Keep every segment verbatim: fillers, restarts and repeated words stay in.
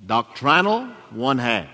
Doctrinal, one half.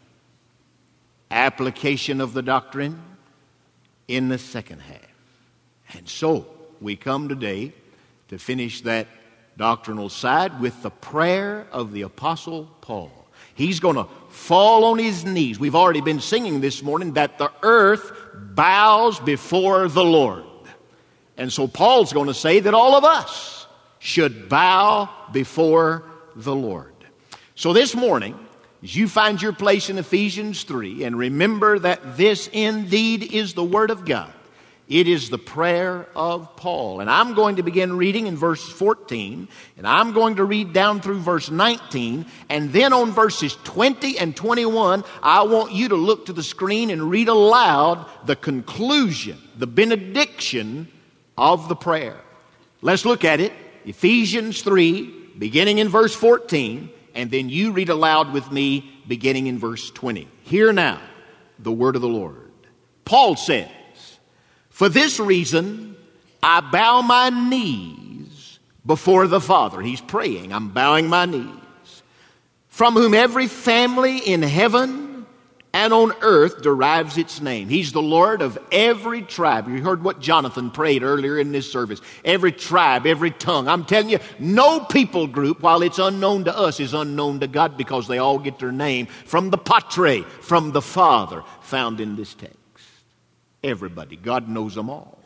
Application of the doctrine in the second half. And so, we come today to finish that doctrinal side with the prayer of the Apostle Paul. He's going to fall on his knees. We've already been singing this morning that the earth bows before the Lord. And so Paul's going to say that all of us should bow before the Lord. So this morning, as you find your place in Ephesians three, and remember that this indeed is the Word of God, it is the prayer of Paul. And I'm going to begin reading in verse fourteen, and I'm going to read down through verse nineteen, and then on verses twenty and twenty-one, I want you to look to the screen and read aloud the conclusion, the benediction of the prayer. Let's look at it. Ephesians three, beginning in verse fourteen, and then you read aloud with me, beginning in verse twenty. Hear now the word of the Lord. Paul said, "For this reason, I bow my knees before the Father." He's praying, I'm bowing my knees. "From whom every family in heaven and on earth derives its name." He's the Lord of every tribe. You heard what Jonathan prayed earlier in this service. Every tribe, every tongue. I'm telling you, no people group, while it's unknown to us, is unknown to God, because they all get their name from the Patre, from the Father, found in this text. Everybody. God knows them all.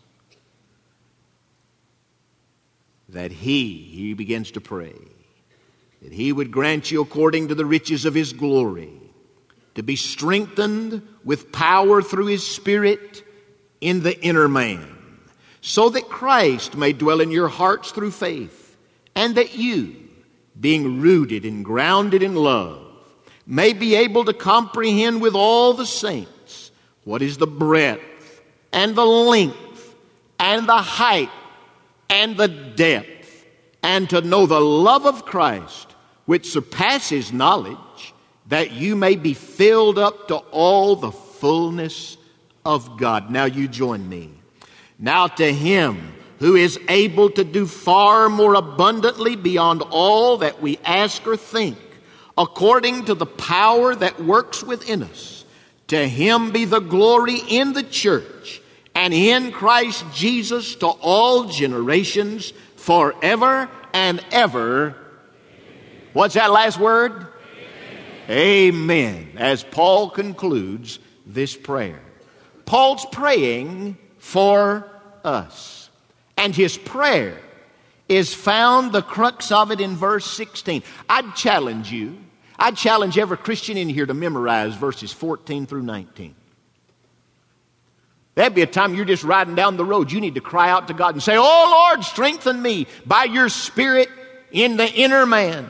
That He, He begins to pray, that He would grant you according to the riches of His glory, to be strengthened with power through His Spirit in the inner man, so that Christ may dwell in your hearts through faith, and that you, being rooted and grounded in love, may be able to comprehend with all the saints what is the breadth and the length and the height and the depth, and to know the love of Christ, which surpasses knowledge, that you may be filled up to all the fullness of God. Now you join me. Now to Him who is able to do far more abundantly beyond all that we ask or think, according to the power that works within us, to Him be the glory in the church and in Christ Jesus to all generations, forever and ever. What's that last word? Amen. As Paul concludes this prayer. Paul's praying for us. And his prayer is found, the crux of it, in verse sixteen. I'd challenge you, I'd challenge every Christian in here to memorize verses fourteen through nineteen. That'd be a time you're just riding down the road. You need to cry out to God and say, "Oh Lord, strengthen me by your Spirit in the inner man."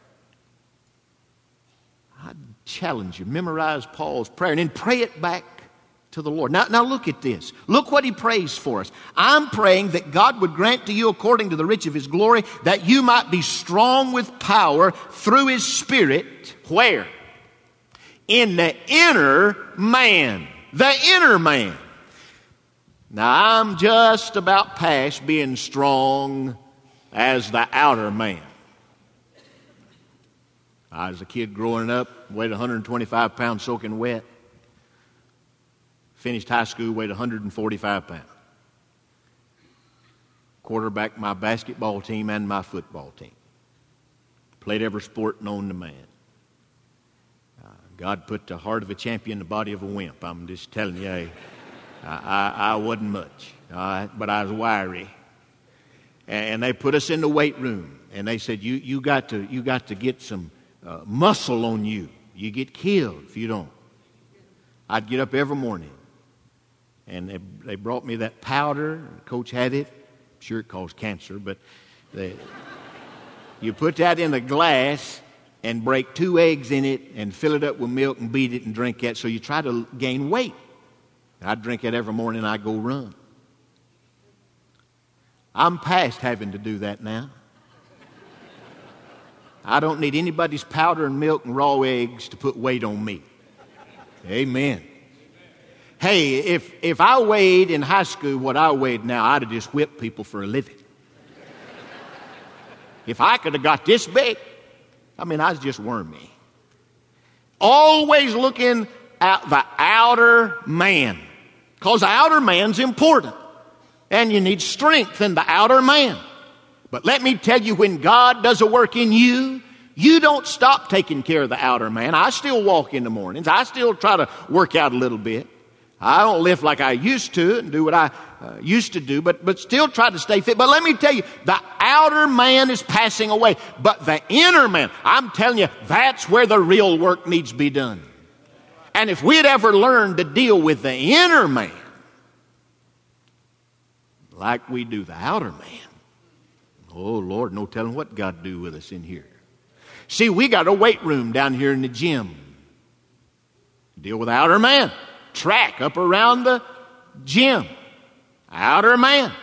Challenge you, memorize Paul's prayer and then pray it back to the Lord. Now, now look at this. Look what he prays for us. I'm praying that God would grant to you, according to the riches of His glory, that you might be strong with power through His Spirit. Where? In the inner man. The inner man. Now, I'm just about past being strong as the outer man. I was a kid growing up, weighed one hundred twenty-five pounds soaking wet. Finished high school, weighed one hundred forty-five pounds. Quarterbacked my basketball team and my football team. Played every sport known to man. Uh, God put the heart of a champion in the body of a wimp. I'm just telling you, I, I, I wasn't much, all right, but I was wiry. And, and they put us in the weight room, and they said, you, you, got, to, you got to get some Uh, muscle on you. You get killed if you don't. I'd get up every morning, and they, they brought me that powder. Coach had it. I'm sure it caused cancer, but they, you put that in a glass and break two eggs in it and fill it up with milk and beat it and drink that. So you try to gain weight. I'd drink that every morning and I'd go run. I'm past having to do that now. I don't need anybody's powder and milk and raw eggs to put weight on me. Amen. Hey, if, if I weighed in high school what I weighed now, I'd have just whipped people for a living. If I could have got this big, I mean, I was just wormy. Always looking at the outer man. Because the outer man's important. And you need strength in the outer man. But let me tell you, when God does a work in you, you don't stop taking care of the outer man. I still walk in the mornings. I still try to work out a little bit. I don't live like I used to and do what I uh, used to do, but, but still try to stay fit. But let me tell you, the outer man is passing away. But the inner man, I'm telling you, that's where the real work needs to be done. And if we'd ever learned to deal with the inner man like we do the outer man, oh, Lord, no telling what God do with us in here. See, we got a weight room down here in the gym. Deal with the outer man. Track up around the gym. Outer man.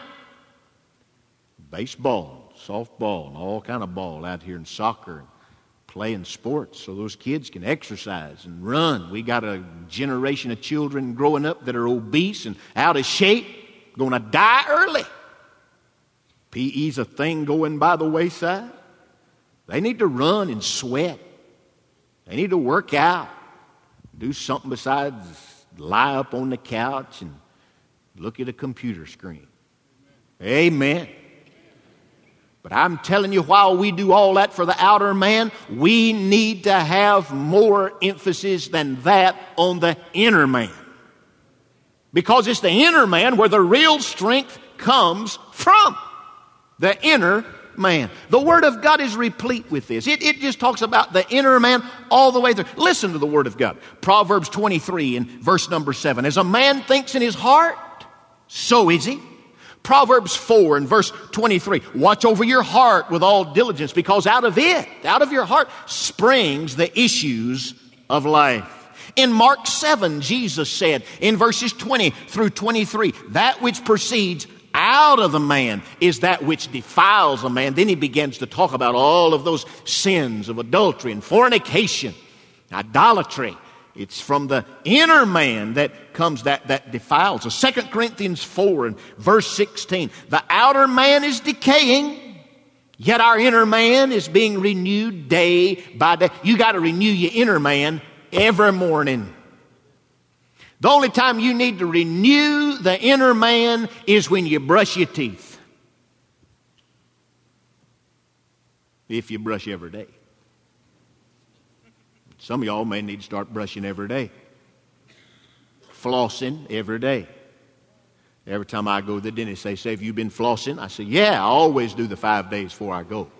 Baseball, softball, and all kind of ball out here in soccer, and playing sports so those kids can exercise and run. We got a generation of children growing up that are obese and out of shape, going to die early. P E's a thing going by the wayside. They need to run and sweat. They need to work out. Do something besides lie up on the couch and look at a computer screen. Amen. But I'm telling you, while we do all that for the outer man, we need to have more emphasis than that on the inner man. Because it's the inner man where the real strength comes from. The inner man. The Word of God is replete with this. It, it just talks about the inner man all the way through. Listen to the Word of God. Proverbs twenty-three and verse number seven. As a man thinks in his heart, so is he. Proverbs four and verse twenty-three. Watch over your heart with all diligence, because out of it, out of your heart, springs the issues of life. In Mark seven, Jesus said in verses twenty through twenty-three, that which proceeds out of the man is that which defiles a man. Then he begins to talk about all of those sins of adultery and fornication, idolatry. It's from the inner man that comes that, that defiles us. Second Corinthians four and verse sixteen. The outer man is decaying, yet our inner man is being renewed day by day. You got to renew your inner man every morning. The only time you need to renew the inner man is when you brush your teeth. If you brush every day. Some of y'all may need to start brushing every day. Flossing every day. Every time I go to the dentist, they say, have you been flossing? I say, yeah, I always do the five days before I go.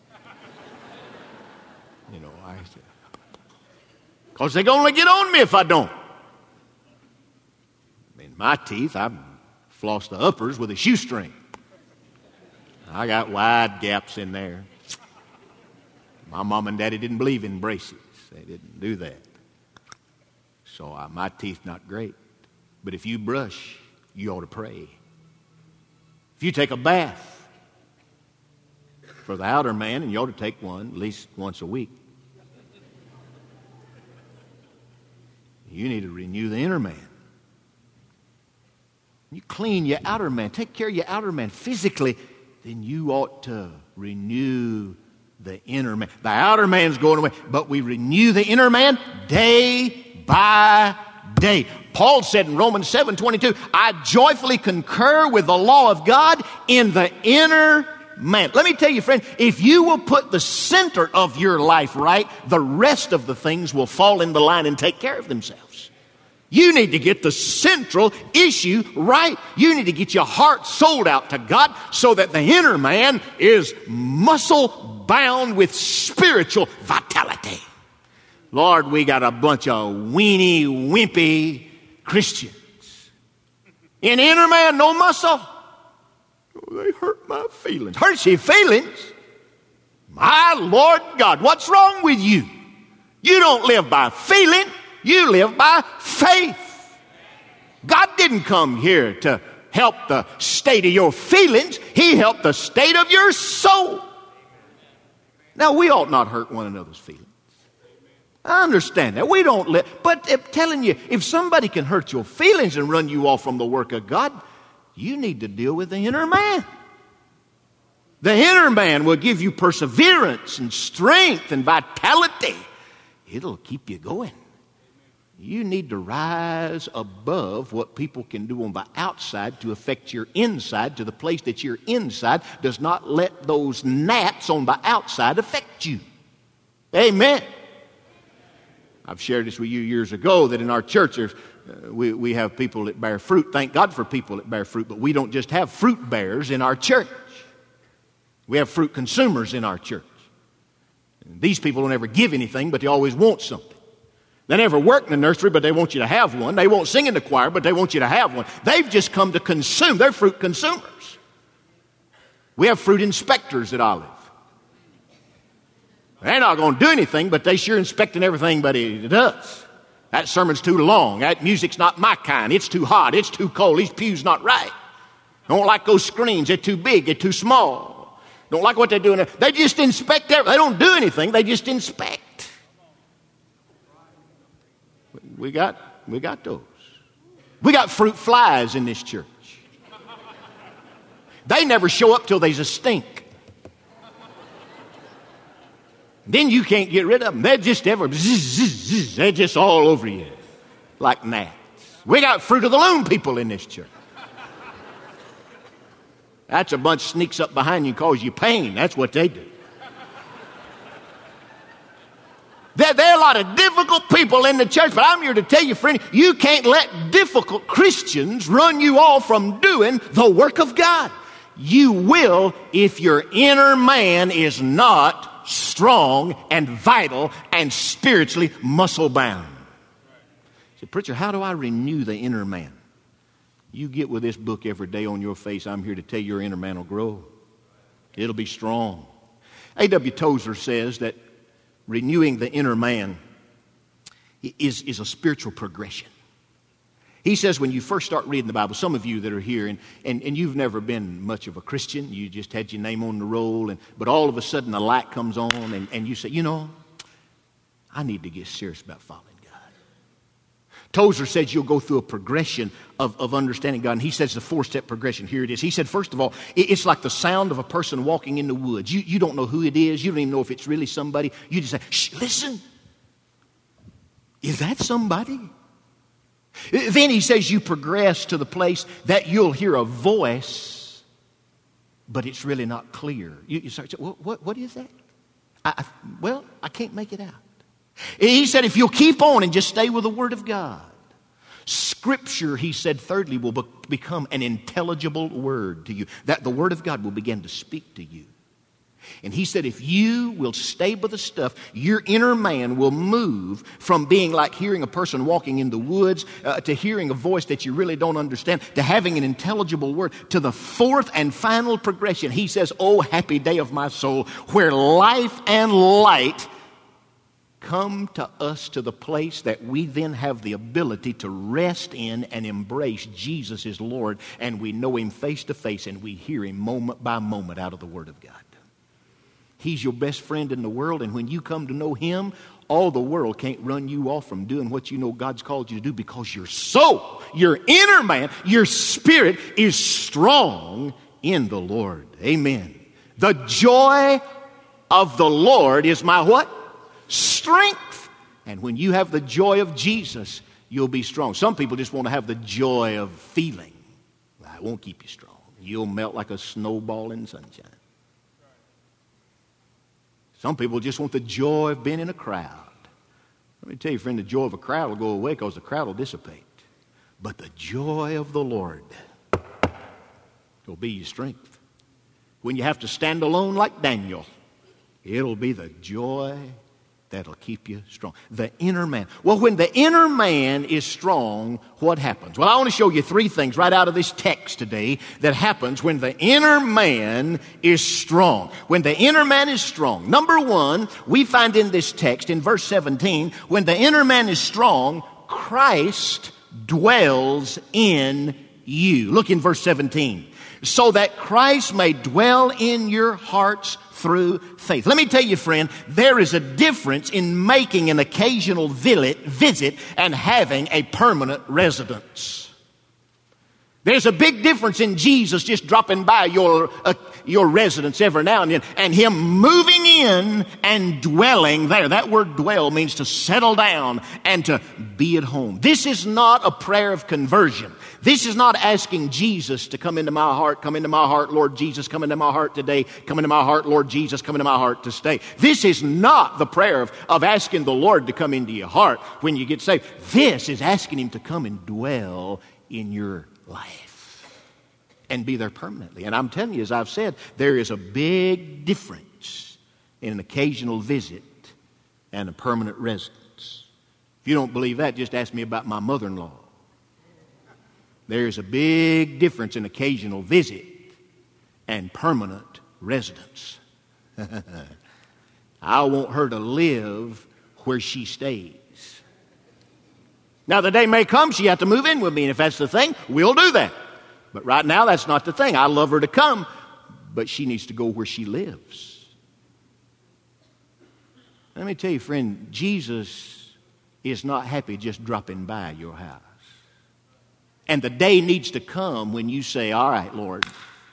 You know, I say, because they're going to get on me if I don't. In my teeth, I floss the uppers with a shoestring. I got wide gaps in there. My mom and daddy didn't believe in braces. They didn't do that. So uh, my teeth not great. But if you brush, you ought to pray. If you take a bath for the outer man, and you ought to take one at least once a week, you need to renew the inner man. You clean your outer man, take care of your outer man physically, then you ought to renew the inner man. The outer man's going away, but we renew the inner man day by day. Paul said in Romans seven twenty-two, I joyfully concur with the law of God in the inner man. Let me tell you, friend, if you will put the center of your life right, the rest of the things will fall in the line and take care of themselves. You need to get the central issue right. You need to get your heart sold out to God so that the inner man is muscle bound with spiritual vitality. Lord, we got a bunch of weenie, wimpy Christians. In inner man, no muscle. Oh, they hurt my feelings. Hurts your feelings? My Lord God, what's wrong with you? You don't live by feeling. You live by faith. God didn't come here to help the state of your feelings. He helped the state of your soul. Now, we ought not hurt one another's feelings. I understand that. We don't live. But I'm telling you, if somebody can hurt your feelings and run you off from the work of God, you need to deal with the inner man. The inner man will give you perseverance and strength and vitality. It'll keep you going. You need to rise above what people can do on the outside to affect your inside, to the place that your inside does not let those gnats on the outside affect you. Amen. I've shared this with you years ago that in our church there's, uh, we, we have people that bear fruit. Thank God for people that bear fruit, but we don't just have fruit bearers in our church. We have fruit consumers in our church. And these people don't ever give anything, but they always want something. They never work in the nursery, but they want you to have one. They won't sing in the choir, but they want you to have one. They've just come to consume. They're fruit consumers. We have fruit inspectors at Olive. They're not going to do anything, but they sure inspecting everything but it does. That sermon's too long. That music's not my kind. It's too hot. It's too cold. These pews not right. Don't like those screens. They're too big. They're too small. Don't like what they're doing. They just inspect everything. They don't do anything. They just inspect. We got, we got those. We got fruit flies in this church. They never show up till there's a stink. Then you can't get rid of them. They're just ever, zzz, zzz, zzz. They're just all over you like gnats. We got fruit of the loom people in this church. That's a bunch sneaks up behind you and cause you pain. That's what they do. There, there are a lot of difficult people in the church, but I'm here to tell you, friend, you can't let difficult Christians run you off from doing the work of God. You will if your inner man is not strong and vital and spiritually muscle-bound. You say, preacher, how do I renew the inner man? You get with this book every day on your face. I'm here to tell you your inner man will grow. It'll be strong. A W Tozer says that renewing the inner man is, is a spiritual progression. He says when you first start reading the Bible, some of you that are here, and, and, and you've never been much of a Christian, you just had your name on the roll, and but all of a sudden the light comes on, and, and you say, you know, I need to get serious about following God. Tozer says you'll go through a progression of, of understanding God, and he says the four-step progression. Here it is. He said, first of all, it, it's like the sound of a person walking in the woods. You, you don't know who it is. You don't even know if it's really somebody. You just say, shh, listen. Is that somebody? Then he says you progress to the place that you'll hear a voice, but it's really not clear. You, you start saying, what, what, what is that? I, I, well, I can't make it out. He said if you'll keep on and just stay with the Word of God, Scripture, he said, thirdly, will be, become an intelligible word to you. That the Word of God will begin to speak to you. And he said, if you will stay with the stuff, your inner man will move from being like hearing a person walking in the woods uh, to hearing a voice that you really don't understand, to having an intelligible word, to the fourth and final progression. He says, oh, happy day of my soul, where life and light come to us to the place that we then have the ability to rest in and embrace Jesus as Lord, and we know Him face to face, and we hear Him moment by moment out of the Word of God. He's your best friend in the world, and when you come to know Him, all the world can't run you off from doing what you know God's called you to do, because your soul, your inner man, your spirit is strong in the Lord. Amen. The joy of the Lord is my what? Strength. And when you have the joy of Jesus, you'll be strong. Some people just want to have the joy of feeling. That won't keep you strong. You'll melt like a snowball in sunshine. Some people just want the joy of being in a crowd. Let me tell you, friend, the joy of a crowd will go away because the crowd will dissipate. But the joy of the Lord will be your strength. When you have to stand alone like Daniel, it'll be the joy that'll keep you strong. The inner man. Well, when the inner man is strong, what happens? Well, I want to show you three things right out of this text today that happens when the inner man is strong. When the inner man is strong. Number one, we find in this text, in verse seventeen, when the inner man is strong, Christ dwells in you. Look in verse seventeen. So that Christ may dwell in your hearts through faith. Let me tell you, friend, there is a difference in making an occasional visit and having a permanent residence. There's a big difference in Jesus just dropping by your uh, your residence every now and then and Him moving in and dwelling there. That word dwell means to settle down and to be at home. This is not a prayer of conversion. This is not asking Jesus to come into my heart, come into my heart, Lord Jesus, come into my heart today, come into my heart, Lord Jesus, come into my heart to stay. This is not the prayer of, of asking the Lord to come into your heart when you get saved. This is asking Him to come and dwell in your life and be there permanently. And I'm telling you, as I've said, there is a big difference in an occasional visit and a permanent residence. If you don't believe that, just ask me about my mother-in-law. There's a big difference in occasional visit and permanent residence. I want her to live where she stays. Now, the day may come she has to move in with me, and if that's the thing, we'll do that. But right now, that's not the thing. I love her to come, but she needs to go where she lives. Let me tell you, friend, Jesus is not happy just dropping by your house. And the day needs to come when you say, all right, Lord,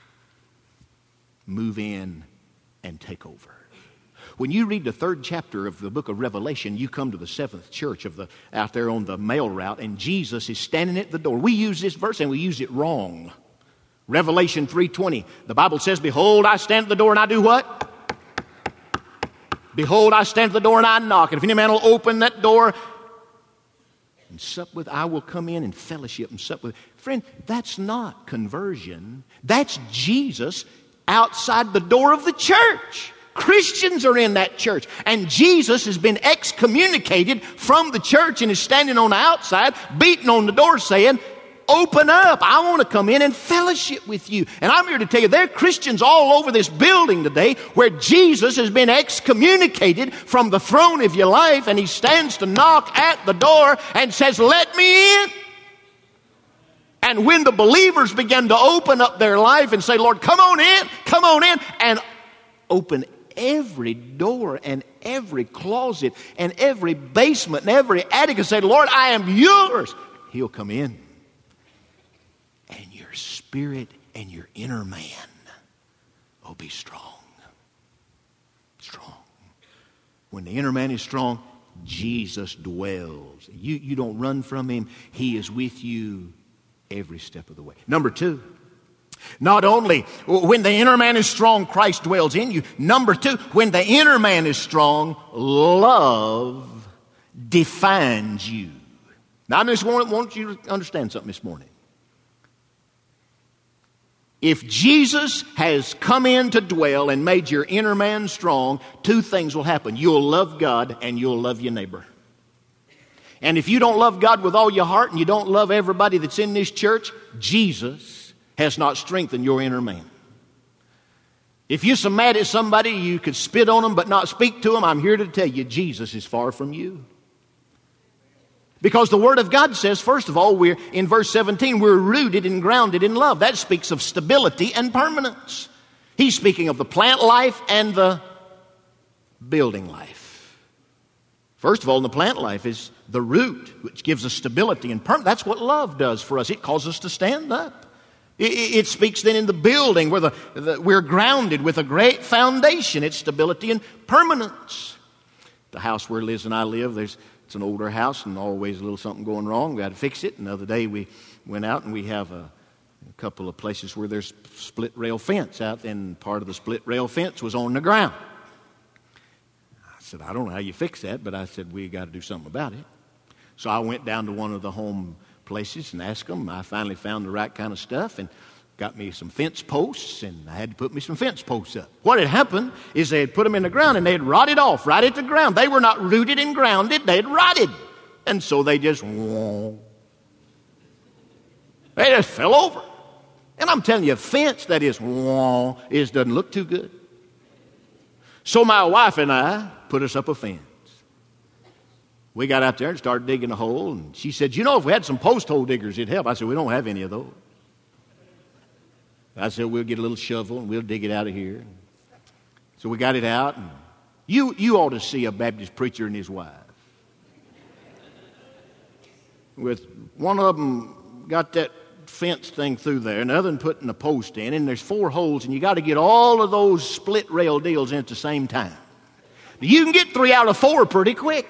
move in and take over. When you read the third chapter of the book of Revelation, you come to the seventh church of the out there on the mail route, and Jesus is standing at the door. We use this verse and we use it wrong. Revelation three twenty, the Bible says, behold, I stand at the door and I do what? Behold, I stand at the door and I knock. And if any man will open that door and sup with, I will come in and fellowship and sup with. Friend, that's not conversion. That's Jesus outside the door of the church. Christians are in that church. And Jesus has been excommunicated from the church and is standing on the outside, beating on the door saying, open up. I want to come in and fellowship with you. And I'm here to tell you, there are Christians all over this building today where Jesus has been excommunicated from the throne of your life, and He stands to knock at the door and says, let me in. And when the believers begin to open up their life and say, Lord, come on in, come on in, and open every door and every closet and every basement and every attic and say, Lord, I am yours, He'll come in. And your spirit and your inner man will be strong. Strong. When the inner man is strong, Jesus dwells. You, you don't run from Him. He is with you every step of the way. Number two, not only when the inner man is strong, Christ dwells in you. Number two, when the inner man is strong, love defines you. Now, I just want, want you to understand something this morning. If Jesus has come in to dwell and made your inner man strong, two things will happen. You'll love God and you'll love your neighbor. And if you don't love God with all your heart and you don't love everybody that's in this church, Jesus has not strengthened your inner man. If you're so mad at somebody you could spit on them but not speak to them, I'm here to tell you Jesus is far from you. Because the Word of God says, first of all, we're in verse seventeen, we're rooted and grounded in love. That speaks of stability and permanence. He's speaking of the plant life and the building life. First of all, in the plant life is the root, which gives us stability and permanence. That's what love does for us. It causes us to stand up. It, it speaks then in the building where the, the, we're grounded with a great foundation. It's stability and permanence. The house where Liz and I live, there's It's an older house and always a little something going wrong. We had to fix it. And the other day we went out and we have a, a couple of places where there's split rail fence out, and part of the split rail fence was on the ground. I said, I don't know how you fix that, but I said, we got to do something about it. So I went down to one of the home places and asked them. I finally found the right kind of stuff and got me some fence posts, and I had to put me some fence posts up. What had happened is they had put them in the ground and they had rotted off right at the ground. They were not rooted and grounded. They had rotted. And so they just, whoa, they just fell over. And I'm telling you, a fence that is, whoa, is doesn't look too good. So my wife and I put us up a fence. We got out there and started digging a hole, and she said, you know, if we had some post hole diggers, it'd help. I said, we don't have any of those. I said, we'll get a little shovel and we'll dig it out of here. So we got it out. And you, you ought to see a Baptist preacher and his wife. With one of them got that fence thing through there, and the other one putting a post in, and there's four holes, and you got to get all of those split rail deals in at the same time. You can get three out of four pretty quick.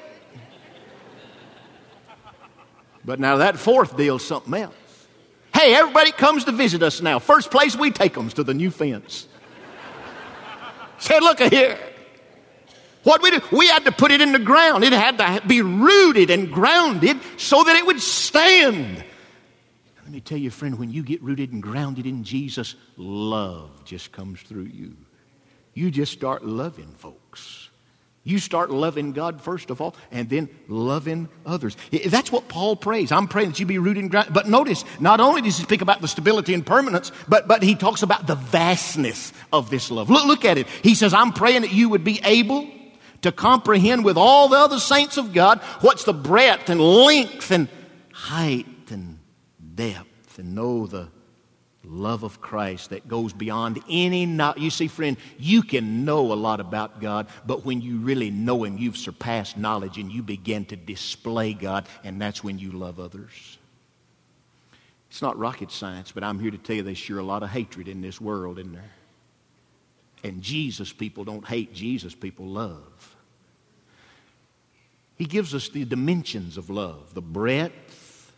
But now that fourth deal's something else. Hey, everybody comes to visit us now. First place we take them is to the new fence. Say, look here. What we do, we had to put it in the ground. It had to be rooted and grounded so that it would stand. Let me tell you, friend, when you get rooted and grounded in Jesus, love just comes through you. You just start loving folks. You start loving God first of all, and then loving others. That's what Paul prays. I'm praying that you be rooted and grounded. But notice, not only does he speak about the stability and permanence, but, but he talks about the vastness of this love. Look, look at it. He says, I'm praying that you would be able to comprehend with all the other saints of God what's the breadth and length and height and depth, and know the love of Christ that goes beyond any knowledge. You see, friend, you can know a lot about God, but when you really know Him, you've surpassed knowledge and you begin to display God, and that's when you love others. It's not rocket science, but I'm here to tell you there's sure a lot of hatred in this world, isn't there? And Jesus people don't hate, Jesus people love. He gives us the dimensions of love, the breadth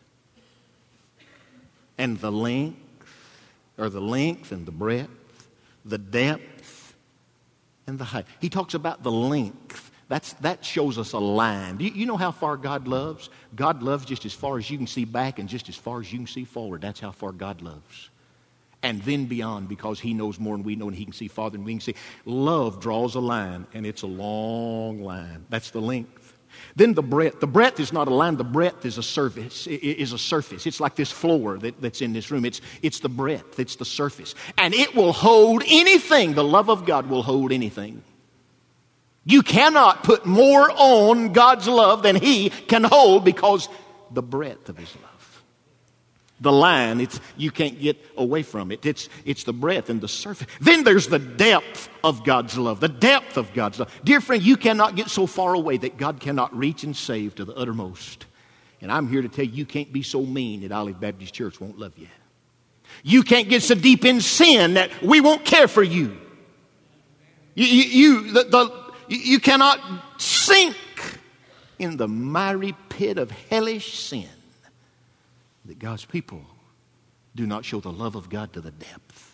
and the length, or the length and the breadth, the depth and the height. He talks about the length. That's, that shows us a line. Do you, you know how far God loves? God loves just as far as you can see back and just as far as you can see forward. That's how far God loves. And then beyond, because He knows more than we know and He can see farther than we can see. Love draws a line, and it's a long line. That's the length. Then the breadth. The breadth is not a line. The breadth is a surface. It is a surface. It's like this floor that, that's in this room. It's, it's the breadth. It's the surface. And it will hold anything. The love of God will hold anything. You cannot put more on God's love than He can hold, because the breadth of His love. The line, it's, you can't get away from it. It's, it's the breadth and the surface. Then there's the depth of God's love. The depth of God's love. Dear friend, you cannot get so far away that God cannot reach and save to the uttermost. And I'm here to tell you, you can't be so mean that Olive Baptist Church won't love you. You can't get so deep in sin that we won't care for you. You, you, you, the, the, you cannot sink in the miry pit of hellish sin that God's people do not show the love of God to the depth.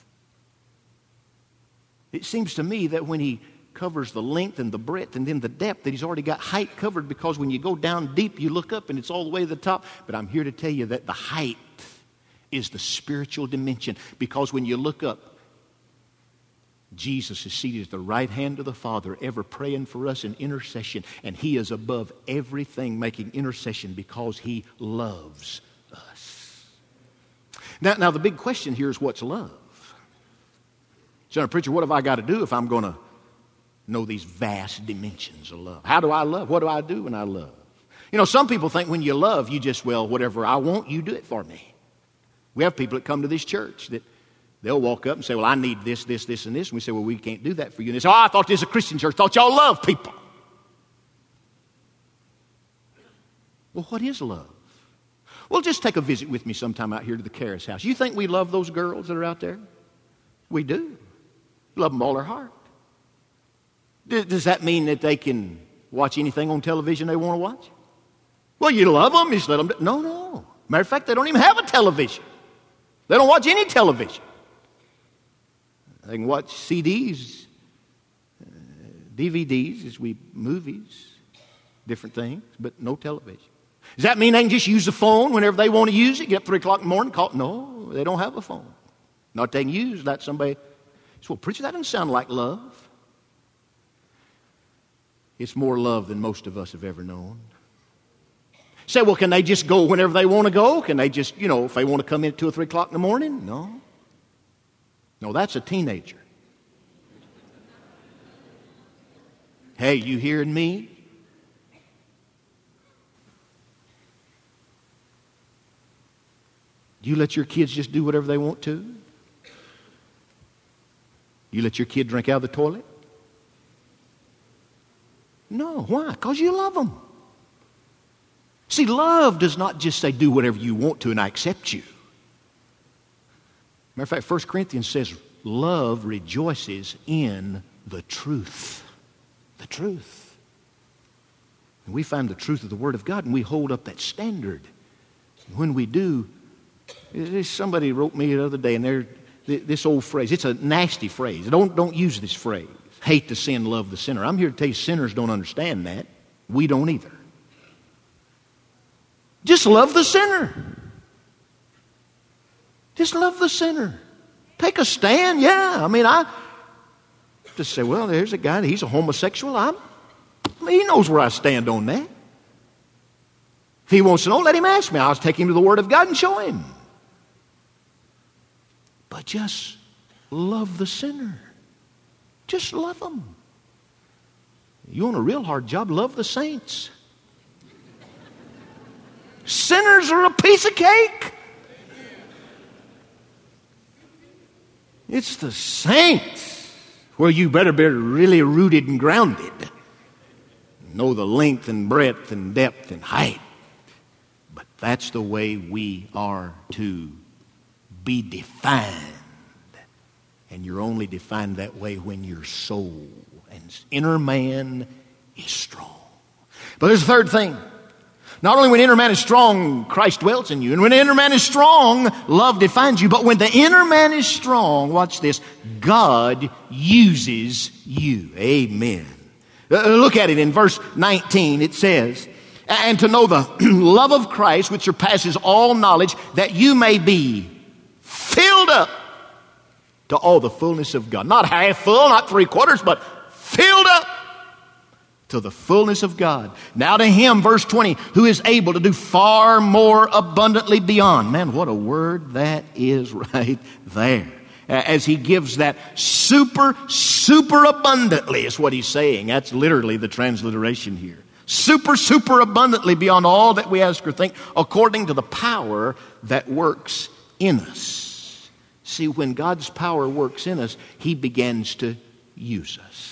It seems to me that when He covers the length and the breadth and then the depth, that He's already got height covered, because when you go down deep, you look up and it's all the way to the top. But I'm here to tell you that the height is the spiritual dimension, because when you look up, Jesus is seated at the right hand of the Father, ever praying for us in intercession, and He is above everything making intercession because He loves us. Now, now the big question here is, what's love? So, preacher, what have I got to do if I'm going to know these vast dimensions of love? How do I love? What do I do when I love? You know, some people think when you love, you just, well, whatever I want, you do it for me. We have people that come to this church that they'll walk up and say, well, I need this, this, this, and this. And we say, well, we can't do that for you. And they say, oh, I thought this was a Christian church. I thought y'all love people. Well, what is love? Well, just take a visit with me sometime out here to the Karras house. You think we love those girls that are out there? We do. Love them all our heart. Does that mean that they can watch anything on television they want to watch? Well, you love them, you just let them do. No, no. Matter of fact, they don't even have a television. They don't watch any television. They can watch C Ds, uh, D V Ds, as we movies, different things, but no television. Does that mean they can just use the phone whenever they want to use it? Get up three o'clock in the morning, call? No, they don't have a phone. Not they can use that. Somebody says, well, preacher, that doesn't sound like love. It's more love than most of us have ever known. Say, well, can they just go whenever they want to go? Can they just, you know, if they want to come in at two or three o'clock in the morning? No. No, that's a teenager. Hey, you hearing me? Do you let your kids just do whatever they want to? You let your kid drink out of the toilet? No. Why? Because you love them. See, love does not just say do whatever you want to and I accept you. Matter of fact, First Corinthians says, love rejoices in the truth. The truth. And we find the truth of the Word of God, and we hold up that standard. And when we do, somebody wrote me the other day, and they're, this old phrase, it's a nasty phrase. Don't, don't use this phrase. Hate the sin, love the sinner. I'm here to tell you sinners don't understand that. We don't either. Just love the sinner. Just love the sinner. Take a stand, yeah. I mean, I just say, well, there's a guy, he's a homosexual. I'm, he knows where I stand on that. If he wants to know, let him ask me. I'll take him to the Word of God and show him. But just love the sinner. Just love them. You want a real hard job? Love the saints. Sinners are a piece of cake. It's the saints where you better be really rooted and grounded. Know the length and breadth and depth and height. But that's the way we are to be defined. And you're only defined that way when your soul and inner man is strong. But there's a third thing. Not only when inner man is strong, Christ dwells in you. And when the inner man is strong, love defines you. But when the inner man is strong, watch this, God uses you. Amen. Uh, look at it in verse nineteen. It says, and to know the love of Christ, which surpasses all knowledge, that you may be filled up to all the fullness of God. Not half full, not three quarters, but filled up to the fullness of God. Now to Him, verse twenty, who is able to do far more abundantly beyond. Man, what a word that is right there. As He gives that super, super abundantly is what He's saying. That's literally the transliteration here. Super, super abundantly beyond all that we ask or think, according to the power that works in us. See, when God's power works in us, He begins to use us.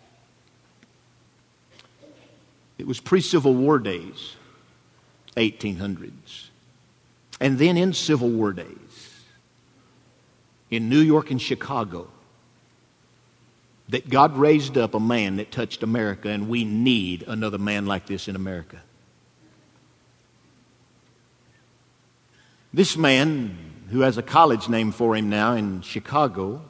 It was pre-Civil War days, eighteen hundreds. And then in Civil War days, in New York and Chicago, that God raised up a man that touched America, and we need another man like this in America. This man, who has a college name for him now in Chicago,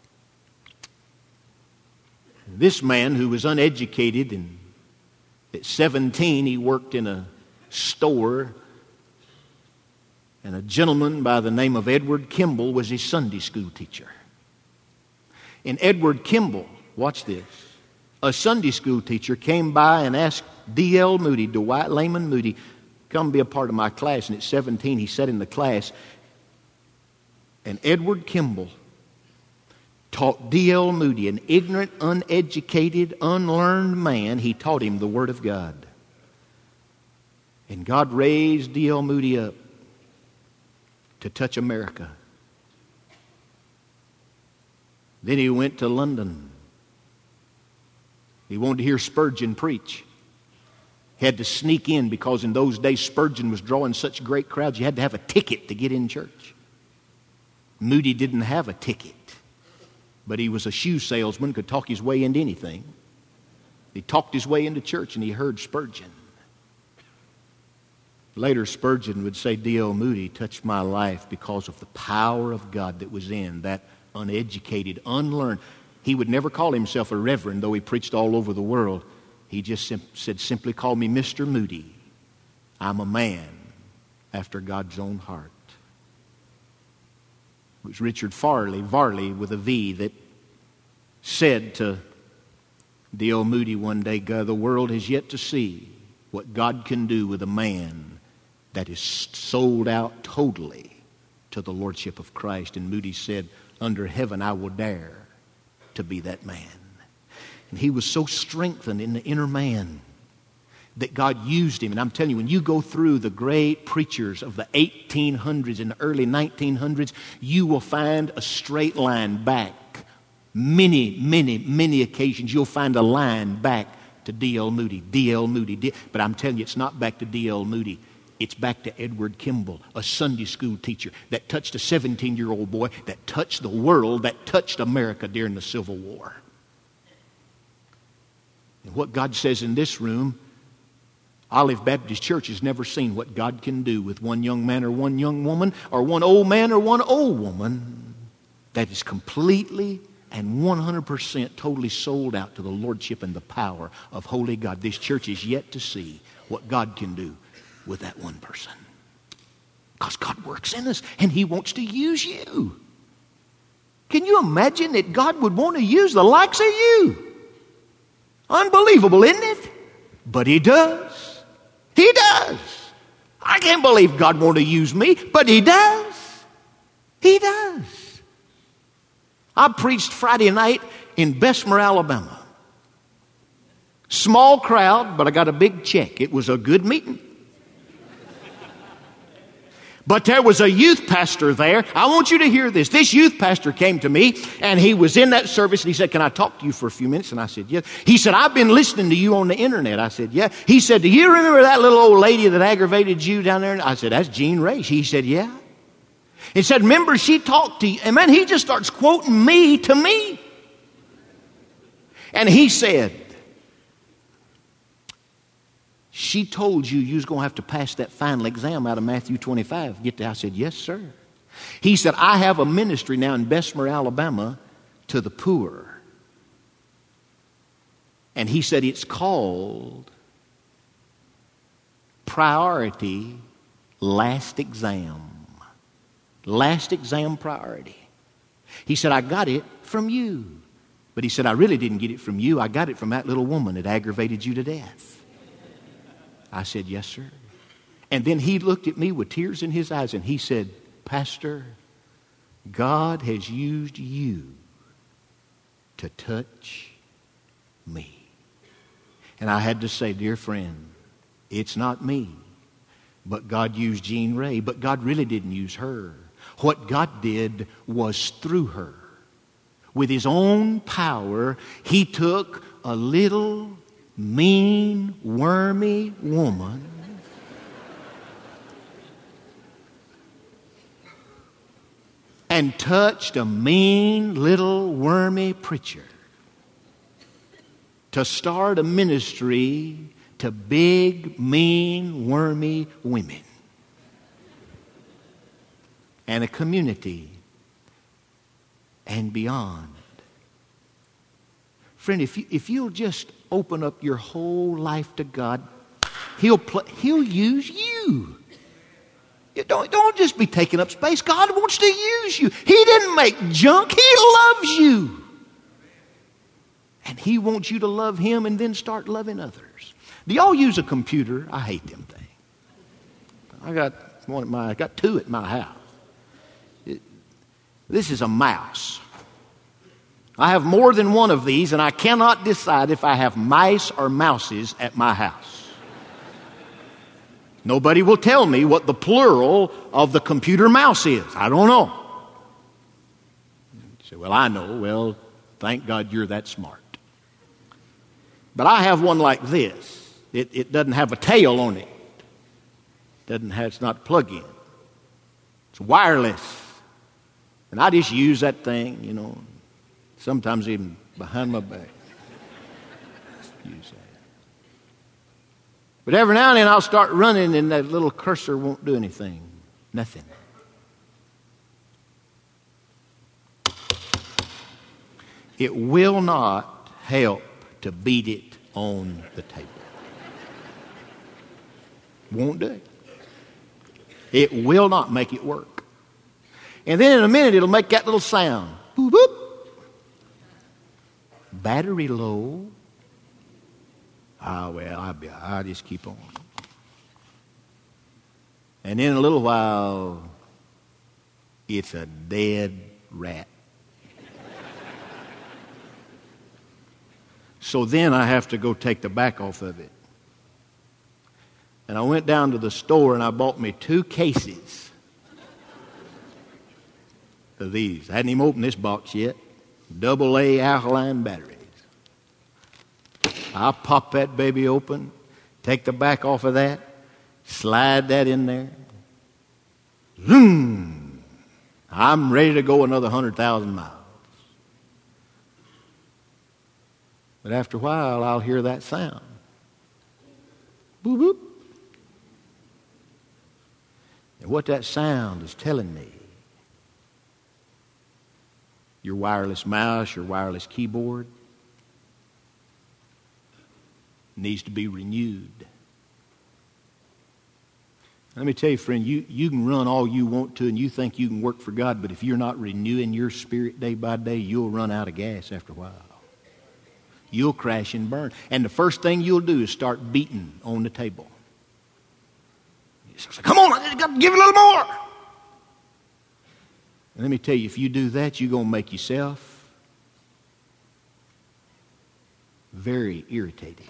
this man who was uneducated, and at seventeen he worked in a store, and a gentleman by the name of Edward Kimball was his Sunday school teacher. And Edward Kimball, watch this, a Sunday school teacher came by and asked D L Moody, Dwight Layman Moody, come be a part of my class. And at seventeen he sat in the class, and Edward Kimball taught D L Moody, an ignorant, uneducated, unlearned man. He taught him the Word of God. And God raised D L Moody up to touch America. Then he went to London. He wanted to hear Spurgeon preach. He had to sneak in because in those days Spurgeon was drawing such great crowds. You had to have a ticket to get in church. Moody didn't have a ticket, but he was a shoe salesman, could talk his way into anything. He talked his way into church, and he heard Spurgeon. Later, Spurgeon would say, D L Moody touched my life because of the power of God that was in that uneducated, unlearned. He would never call himself a reverend, though he preached all over the world. He just sim- said, simply call me Mister Moody. I'm a man after God's own heart. It was Richard Farley, Varley with a V, that said to D L Moody one day, God, the world has yet to see what God can do with a man that is sold out totally to the Lordship of Christ. And Moody said, under heaven I will dare to be that man. And he was so strengthened in the inner man that God used him. And I'm telling you, when you go through the great preachers of the eighteen hundreds and the early nineteen hundreds, you will find a straight line back. Many, many, many occasions you'll find a line back to D L Moody, D L Moody. D- but I'm telling you, it's not back to D L Moody. It's back to Edward Kimball, a Sunday school teacher that touched a seventeen-year-old boy, that touched the world, that touched America during the Civil War. And what God says in this room, Olive Baptist Church has never seen what God can do with one young man or one young woman or one old man or one old woman that is completely and one hundred percent totally sold out to the lordship and the power of holy God. This church is yet to see what God can do with that one person. Because God works in us and He wants to use you. Can you imagine that God would want to use the likes of you? Unbelievable, isn't it? But He does. He does. I can't believe God want to use me, but He does. He does. I preached Friday night in Bessemer, Alabama. Small crowd, but I got a big check. It was a good meeting. But there was a youth pastor there. I want you to hear this. This youth pastor came to me, and he was in that service, and he said, "Can I talk to you for a few minutes?" And I said, "Yes." He said, "I've been listening to you on the internet." I said, "Yeah." He said, "Do you remember that little old lady that aggravated you down there?" I said, "That's Jean Ray." He said, "Yeah." He said, "Remember, she talked to you." And man, he just starts quoting me to me. And he said, "She told you you was going to have to pass that final exam out of Matthew twenty-five. Get there." I said, "Yes, sir." He said, "I have a ministry now in Bessemer, Alabama, to the poor." And he said, "It's called Priority Last Exam. Last Exam Priority." He said, "I got it from you." But he said, "I really didn't get it from you. I got it from that little woman that aggravated you to death." I said, "Yes, sir." And then he looked at me with tears in his eyes and he said, "Pastor, God has used you to touch me." And I had to say, "Dear friend, it's not me, but God used Jean Ray." But God really didn't use her. What God did was through her, with His own power, He took a little mean, wormy woman and touched a mean, little, wormy preacher to start a ministry to big, mean, wormy women and a community and beyond. Friend, if you, if you'll just open up your whole life to God, He'll pl- He'll use you. You don't, don't just be taking up space. God wants to use you. He didn't make junk. He loves you. And He wants you to love Him and then start loving others. Do y'all use a computer? I hate them things. I got one at my, I got two at my house. It, this is a mouse. I have more than one of these, and I cannot decide if I have mice or mouses at my house. Nobody will tell me what the plural of the computer mouse is. I don't know. You say, "Well, I know." Well, thank God you're that smart. But I have one like this. It, it doesn't have a tail on it. Doesn't have, it's not plug-in. It's wireless. And I just use that thing, you know. Sometimes even behind my back. Use that. But every now and then I'll start running and that little cursor won't do anything. Nothing. It will not help to beat it on the table. Won't do it. It will not make it work. And then in a minute it'll make that little sound. Boop, boop. Battery low. Ah, well, I'll, be, I'll just keep on. And in a little while, it's a dead rat. So then I have to go take the back off of it. And I went down to the store and I bought me two cases of these. I hadn't even opened this box yet. Double A alkaline batteries. I pop that baby open, take the back off of that, slide that in there. Zoom! I'm ready to go another one hundred thousand miles. But after a while, I'll hear that sound. Boop, boop. And what that sound is telling me, your wireless mouse, your wireless keyboard needs to be renewed. Let me tell you, friend, you, you can run all you want to and you think you can work for God, but if you're not renewing your spirit day by day, you'll run out of gas after a while. You'll crash and burn. And the first thing you'll do is start beating on the table. You say, come on, I just got to give it a little more. And let me tell you, if you do that, you're going to make yourself very irritating.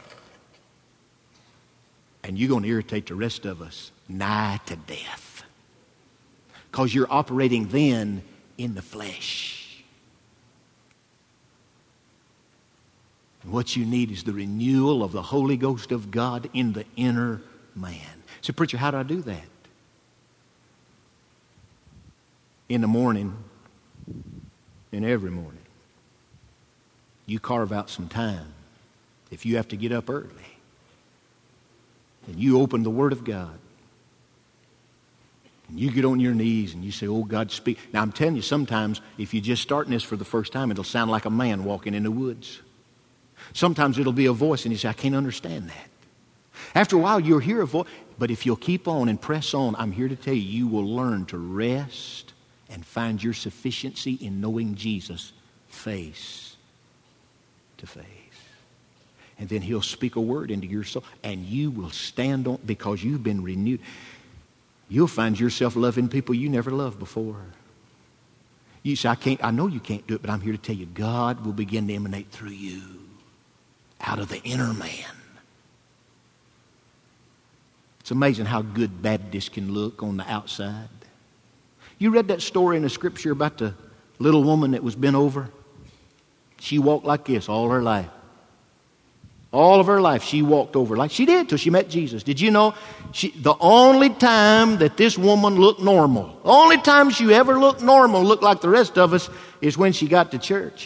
And you're going to irritate the rest of us nigh to death. Because you're operating then in the flesh. And what you need is the renewal of the Holy Ghost of God in the inner man. So, preacher, how do I do that? In the morning, and every morning, you carve out some time. If you have to get up early, and you open the Word of God, and you get on your knees and you say, oh, God, speak. Now, I'm telling you, sometimes if you're just starting this for the first time, it'll sound like a man walking in the woods. Sometimes it'll be a voice, and you say, I can't understand that. After a while, you'll hear a voice. But if you'll keep on and press on, I'm here to tell you, you will learn to rest and find your sufficiency in knowing Jesus face to face. And then He'll speak a word into your soul, and you will stand on, because you've been renewed. You'll find yourself loving people you never loved before. You say, I can't, I know you can't do it, but I'm here to tell you, God will begin to emanate through you out of the inner man. It's amazing how good Baptists can look on the outside. You read that story in the Scripture about the little woman that was bent over? She walked like this all her life. All of her life she walked over like she did till she met Jesus. Did you know she, the only time that this woman looked normal, the only time she ever looked normal, looked like the rest of us, is when she got to church.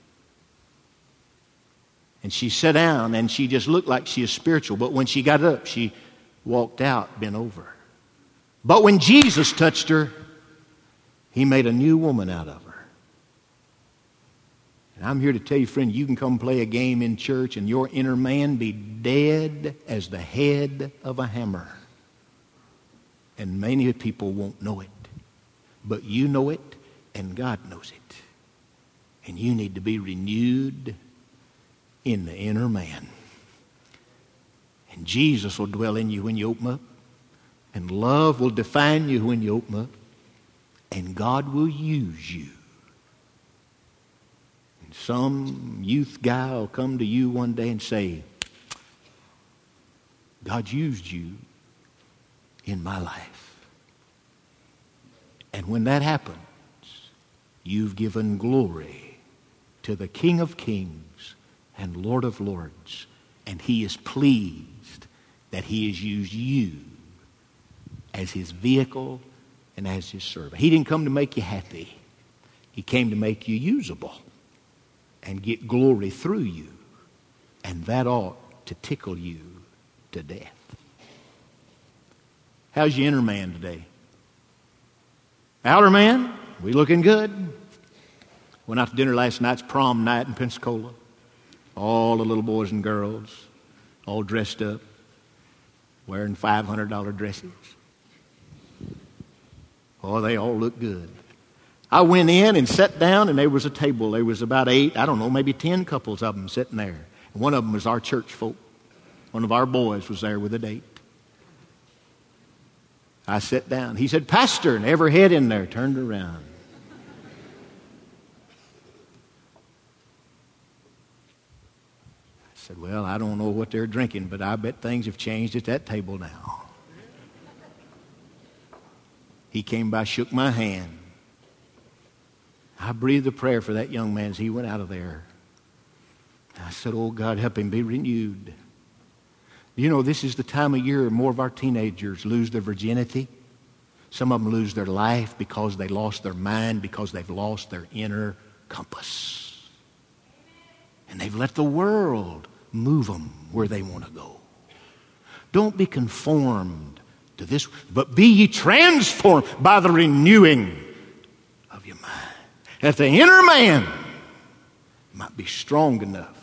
And she sat down and she just looked like she is spiritual. But when she got up, she walked out bent over. But when Jesus touched her, He made a new woman out of her. And I'm here to tell you, friend, you can come play a game in church and your inner man be dead as the head of a hammer. And many people won't know it. But you know it and God knows it. And you need to be renewed in the inner man. And Jesus will dwell in you when you open up. And love will define you when you open up. And God will use you. And some youth guy will come to you one day and say, God used you in my life. And when that happens, you've given glory to the King of Kings and Lord of Lords. And He is pleased that He has used you as His vehicle and as His servant. He didn't come to make you happy. He came to make you usable and get glory through you. And that ought to tickle you to death. How's your inner man today? Outer man, we looking good? Went out to dinner last night. It's prom night in Pensacola. All the little boys and girls, all dressed up, wearing five hundred dollars dresses. Oh, they all look good. I went in and sat down, and there was a table. There was about eight, I don't know, maybe ten couples of them sitting there. And one of them was our church folk. One of our boys was there with a date. I sat down. He said, Pastor, and every head in there turned around. I said, well, I don't know what they're drinking, but I bet things have changed at that table now. He came by, shook my hand. I breathed a prayer for that young man as he went out of there. I said, oh, God, help him be renewed. You know, this is the time of year more of our teenagers lose their virginity. Some of them lose their life because they lost their mind, because they've lost their inner compass. And they've let the world move them where they want to go. Don't be conformed to this, but be ye transformed by the renewing of your mind. That the inner man might be strong enough